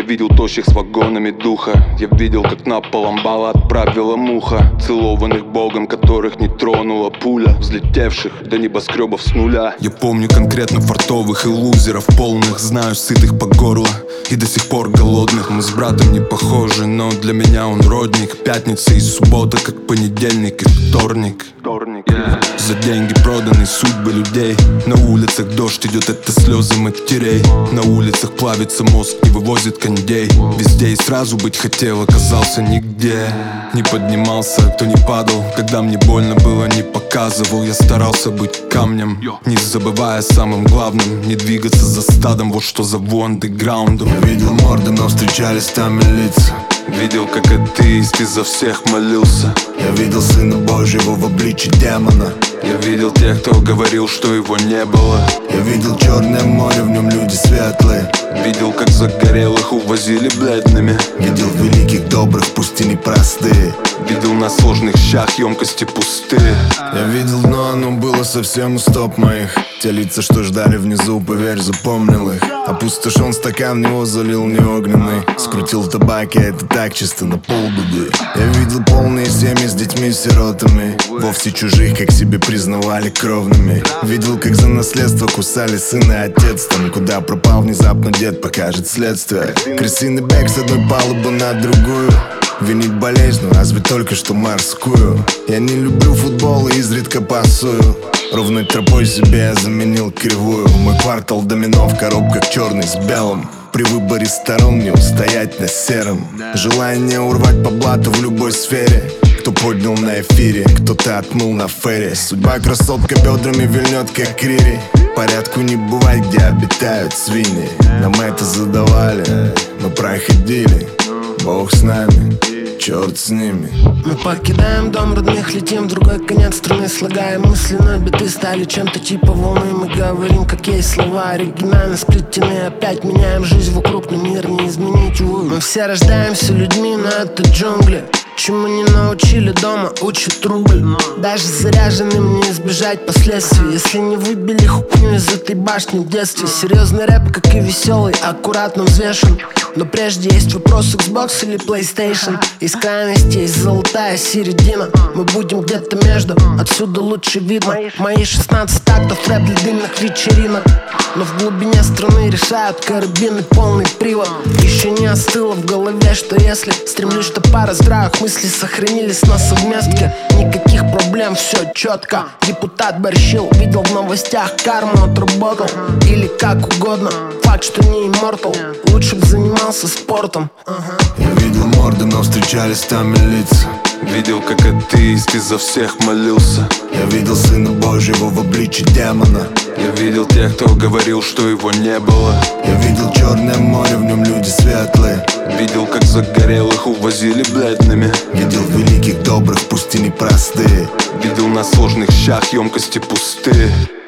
видел тощих с вагонами духа. Я видел, как на пол амбала отправила муха, целованных богом, которых не тронула пуля, взлетевших до небоскребов с нуля. Я помню конкретно фартовых и лузеров полных, знаю сытых по горло и до сих пор голодных. Мы с братом не похожи, но для меня он родник. Пятница и суббота, как понедельник и вторник. За деньги проданы судьбы людей. На улицах дождь идет, это слезы матерей. На улицах плавится мозг, не вывозит кондей. Везде и сразу быть хотел, оказался нигде. Не поднимался, кто не падал. Когда мне больно было, не показывал. Я старался быть камнем, не забывая о самом главном. Не двигаться за стадом, вот что за андеграундом. Я видел морды, но встречались там и лица. Видел, как атеист изо всех молился. Я видел Сына Божьего в обличье демона. Я видел тех, кто говорил, что его не было. Я видел черное море, в нем люди светлые. Видел, как загорелых увозили бледными. Видел великих, добрых, пусть и непростые. Видел на сложных щах емкости пустые. Я видел дно, оно было совсем у стоп моих. Те лица, что ждали внизу, поверь, запомнил их. Опустошен стакан, в него залил не огненный. Скрутил табак, я это так чисто на полбеды. Я видел полные семьи с детьми-сиротами, вовсе чужих, как себе признавали кровными. Видел, как за наследство кусали сын и отец. Там, куда пропал внезапно дед, покажет следствие. Крысиный бег с одной палубы на другую. Винить болезнь, ну разве только что морскую. Я не люблю футбол и изредка пасую. Ровной тропой себе я заменил кривую. Мой квартал домино в коробках черный с белым. При выборе сторон не устоять на сером. Желание урвать по блату в любой сфере. Кто поднял на эфире, кто-то отмыл на фере. Судьба красотка бедрами вильнет, как рири. Порядку не бывает, где обитают свиньи. Нам это задавали, мы проходили. Бог с нами, черт с ними. Мы покидаем дом родных, летим в другой конец страны. Слагаем мысли, но биты стали чем-то типа волны. Мы говорим, как есть слова, оригинально сплетены. Опять меняем жизнь вокруг, но мир не изменить, увы. Мы все рождаемся людьми, но это джунгли. Чему не научили дома, учат рубль. Даже заряженным не избежать последствий, если не выбили хуйню из этой башни в детстве. Серьезный рэп, как и веселый, аккуратно взвешен. Но прежде есть вопрос: Xbox или PlayStation. Из крайности есть золотая середина. Мы будем где-то между, отсюда лучше видно. Мои 16 тактов рэп для дымных вечеринок. Но в глубине страны решают карабины, полный привод. Еще не остыло в голове, что если стремлюсь, что пара здравых мыслей сохранились на совместке. Никаких проблем, все четко. Депутат Борщил видел в новостях, карму отработал. Или как угодно, факт, что не иммортал. Лучше бы занимался спортом. Я видел морды, но встречались там и лица. Видел, как атеист изо всех молился. Я видел Сына Божьего в обличье демона. Я видел тех, кто говорил, что его не было. Я видел черное море, в нем люди светлые. Видел, как загорелых увозили бледными. Видел великих, добрых, пусть и непростые. Видел на сложных щах емкости пустые.